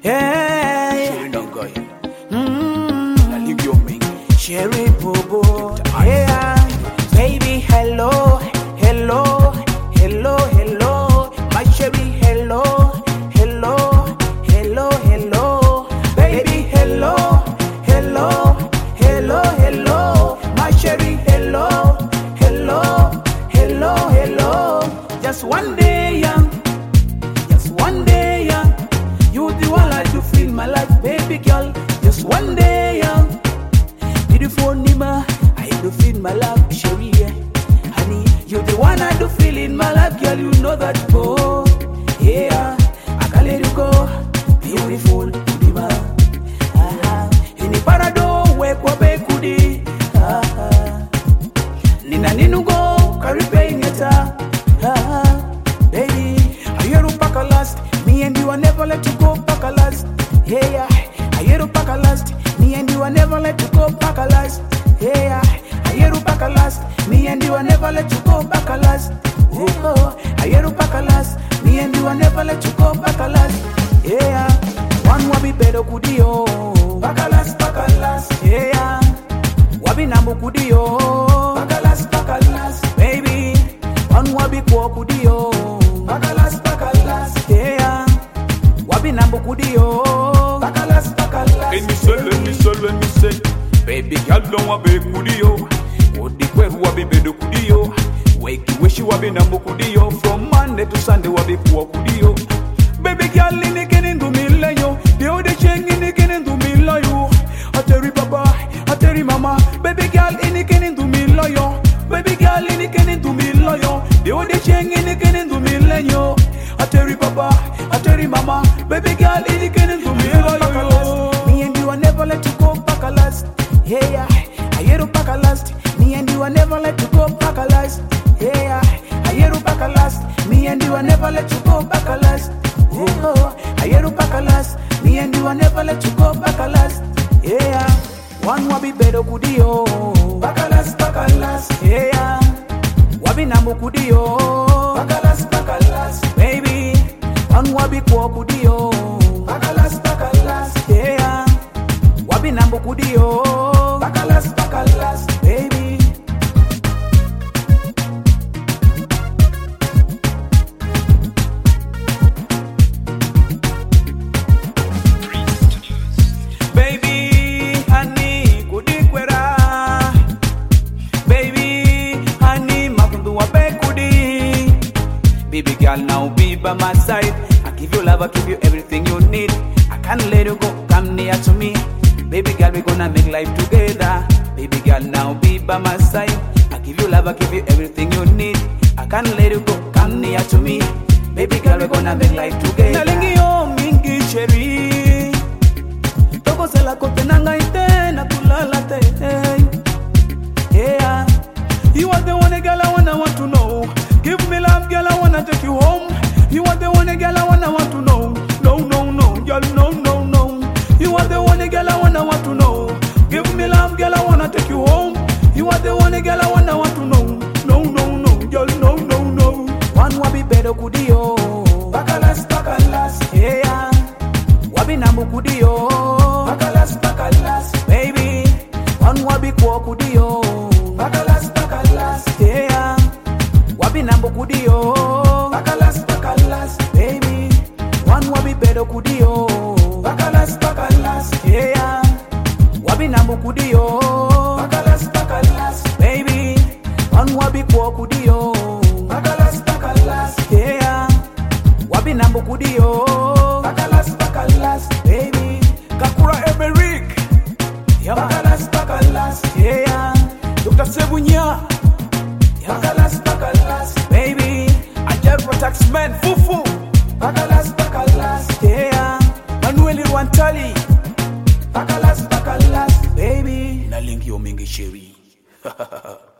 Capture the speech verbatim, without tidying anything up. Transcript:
Hey, Sherry Nongoy. mm, Nalingi Omengi. Sherry Bobo. Yeah, baby, hello, hello, hello, hello. My Sherry, hello, hello, hello, hello. Baby, hello, hello, hello, hello. My Sherry, hello, hello, hello, hello. Just one day, young. Just one day, young. You the one like to feel my life, baby girl. Just one day, young. Beautiful Nima, I do feel my love, Sherry. Yeah. Honey, you the one I do feel in my life, girl. You know that, go. Yeah, I can't let you go. Beautiful Nima. Ah, ini parado we kwa be kudi. Ah, nina ninu go karibe ngeta. Ah, baby, I hear you pack a last. Me and you I never let you go pack a last. Yeah, I hear you pack a last. Me and you I never let you go back a last. Yeah, I hear you back a last. Me and you I never let you go back a last. Oh, I hear you back a last. Me and you I never let you go back a last. Yeah, one wabi bedo kudio. Back a last, back a last. Yeah, wabi nambu kudio. Back a last, back a last. Baby, one wabi kwa kudio. Back a last, back a last. Yeah, wabi nambu kudio. Back a last, back a last. Let me say, let me say, let me say. Baby girl don't want be kudio. Odi kweru wabi bedo kudio. Weki weshi wabi nambu kudio. From Monday to Sunday wabi kuwa kudio. Baby girl ini kini ndumile yo. Deo de cheng ini kini ndumile yo. Ateri baba, ateri mama. Baby girl ini kini ndumile yo. Baby girl ini kini ndumile yo. Deo de cheng ini kini ndumile yo. Ateri baba, ateri mama. Baby girl ini kini ndumile yo. Me and you I never let you go back a last. Yeah, I hear you back a last. Me and you I never let you go back a last. Yeah, I hear you back a last. Me and you I never let you go back a last. Oh, I hear you back a last. Me and you I never let you go back a last. Yeah, one wabi bedo kudio. Back a last, back a last. Yeah, wabi nambu kudio. Back a last, back a last. Baby, one wabi kwa kudio. Back a last, back a last. Yeah, wabi nambu kudio. Back a last, back a last. Baby. Baby, honey, kudi kwera. Baby, honey, makundu wa be kudi. Baby girl, now be by my side. I give you love, I give you everything you need. I can't let you go, come near to me. Baby girl, we gonna make life together. Baby girl, now be by my side. I give you love, I give you everything you need. I can't let you go, come near to me. Baby girl, we gonna make life together. Nalingi yo mingi Sherry. Toko sela kote nanga ite na kulala te. Yeah, you are the one girl I wanna want to know. Give me love, girl, I wanna take you home. You are the one girl I wanna want to know. No, no, no, girl, no, no, no. You are the one girl I wanna want to know. Give me love, girl, I wanna take you home. You are the one girl I wanna want to know. No, no, no, girl, no, no, no. One wabi bedo kudio. Bakalas, bakalas, yeah. Wabi nambu kudio. Bakalas, bakalas, baby. One wabi kwa kudio. Bakalas, bakalas, yeah. Wabi nambu kudio. Bakalas, bakalas, baby. One wabi bedo kudio. Bakalas, bakalas, yeah. Wabi nambu kudio. Bakalas, bakalas, baby. One wabi kwa kudio. Bakalas, bakalas, yeah. Wabi nambu kudio. Bakalas, bakalas, baby. Kakura Emerick. Yeah. Bakalas, bakalas, yeah. Doctor Sebunya. Yeah. Bakalas, bakalas, baby. Ajero Taxman Fufu. Bakalas, bakalas, yeah. Manuel Irwantali. Bakalas, bakalas, baby. Nalingi Omengi Sherry.